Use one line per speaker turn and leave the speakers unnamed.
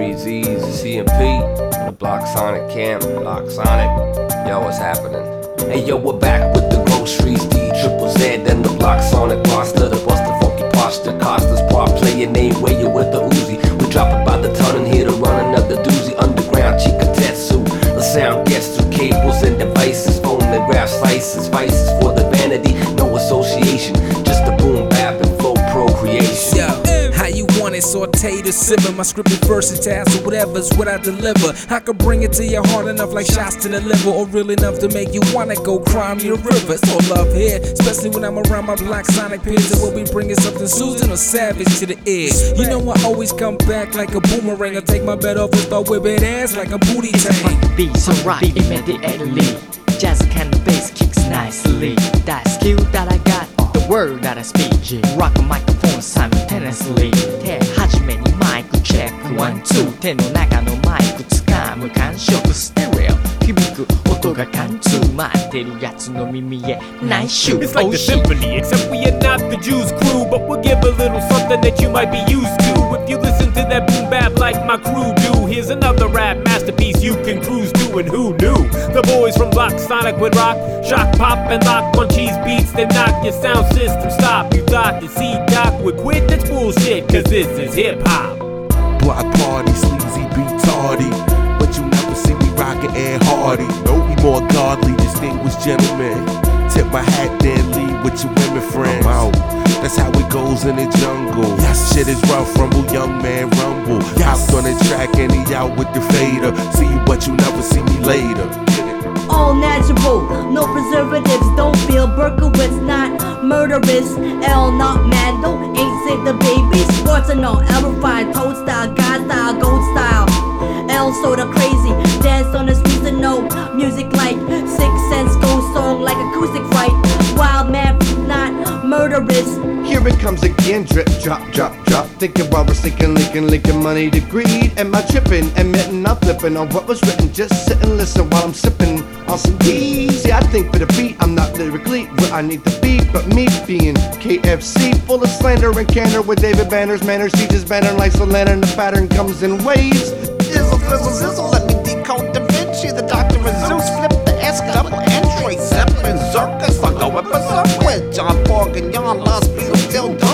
Streets Easy, CMP, the Block Sonic Camp, Block Sonic. Yo, what's happening? Hey yo, we're back with the groceries, D-Triple-Z, then the Block Sonic roster, the Buster Funky Posture, Costa's Park, play your name, weigh you with the Uzi. We drop it by the ton and here to run another doozy. Underground Chikatetsu, the sound gets through cables and devices, phonograph slices, vices for the vanity, no association, just a boom bap and flow procreation.
How you want it, sauteed or simmer. My scripted versatile, so whatever's what I deliver. I could bring it to your heart enough like shots to the liver, or real enough to make you wanna go cry me a river. It's all love here, especially when I'm around my Black Sonic peers. And we'll be bringing something soothing or savage to the ear. You know I always come back like a boomerang. I take my bet off and start whipping ass like a booty tank.
Beat so right immediately. Jazz can the bass kicks nicely. That skill that I got, the word that I speak. Rock a microphone simultaneously. 手始めにマイクチェック One, two 手の中のマイク掴む感触ステレオ響く音が貫通待ってるやつの耳へ内緒
It's like the symphony, except we are not the Jews crew, but we'll give a little something that you might be used to. If you listen to that boom bap like my crew do, here's another rap masterpiece you can cruise to. And who knew? The boys from Block Sonic would rock, shock, pop, and lock munchies beats that knock your sound system stop. You thought the C-Doc would quit? That's bullshit, cause this is hip-hop.
Block party, sleazy, be tardy, but you never see me rockin' Ed Hardy. No, we more godly, distinguished gentlemen. Tip my hat, then leave with your women friends. That's how it goes in the jungle. Shit is rough, rumble, young man, rumble. Hopped on the track and he out with the fader. See you, but you never see me later.
All natural, no preservatives. Don't feel Berkowitz, not murderous. L not Mando, ain't say the baby. Sports and all, Elrify, Toad style, God style, Gold style. L sorta crazy, dance on the streets and no music like Six Sense, ghost song like acoustic fight. Wild man, not murderous.
Here it comes again, drip, drop, drop, drop. Thinking while we're sinking, linking money to greed. Am I tripping? Admitting I'm flipping on what was written. Just sit and listen while I'm sipping on some D's. Yeah, I think for the beat, I'm not lyrically where I need to be. But me being KFC, full of slander and candor with David Banner's manners. He just banner like a lantern, the pattern comes in waves. Izzle, fizzle, zizzle, let me decode Da Vinci. The Doctor of Zeus, flip the S, double Android, Zeppelin, Zircus. I'm going for some with John Borg and Jan Lost Beatles, still done.